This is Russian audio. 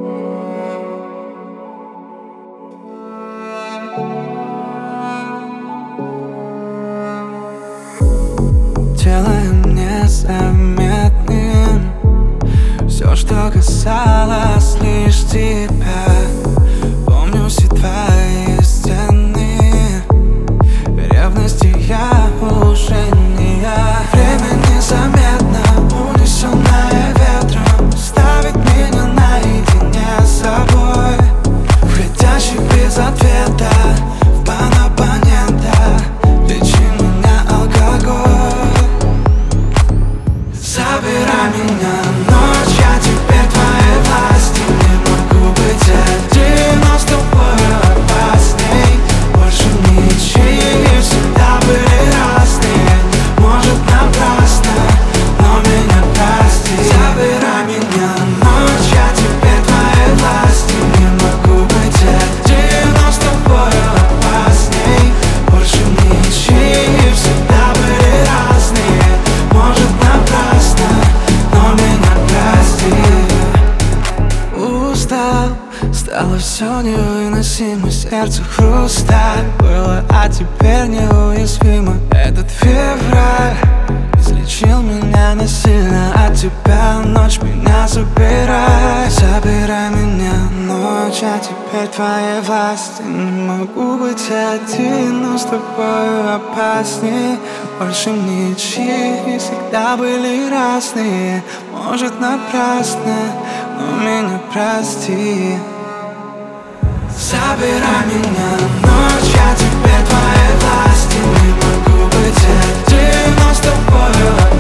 Делаем незаметным все, что касалось лишь тебя. Помню все твои стены, ревности я уже не я. Время незаметно, унесенное ветром, ставит меня наедине с собой, входящий без ответа в план оппонента. Лечи меня алкоголь, забирай меня, ночь, я теперь твоей власти. Не могу быть один, но с тобою опасней. Больше ничьи, всегда были разные. Может напрасно, но меня прости. Забирай меня, ночь, я теперь твоей власти. Не могу быть один, но с тобою опасней. Больше ничьи, всегда были разные. Может напрасно, но меня прости. Устал, стало все невыносимо, сердце хрусталь было, а теперь неуязвимо. Этот февраль излечил меня насильно от тебя. Ночь, меня забирай, забирай меня, ночь, а теперь твоей власти. Не могу быть один, но с тобою опаснее. Больше ничьи, всегда были разные. Может напрасно, но меня прости. Забирай меня, ночь, я теперь твоей власти. Не могу быть один, но с тобою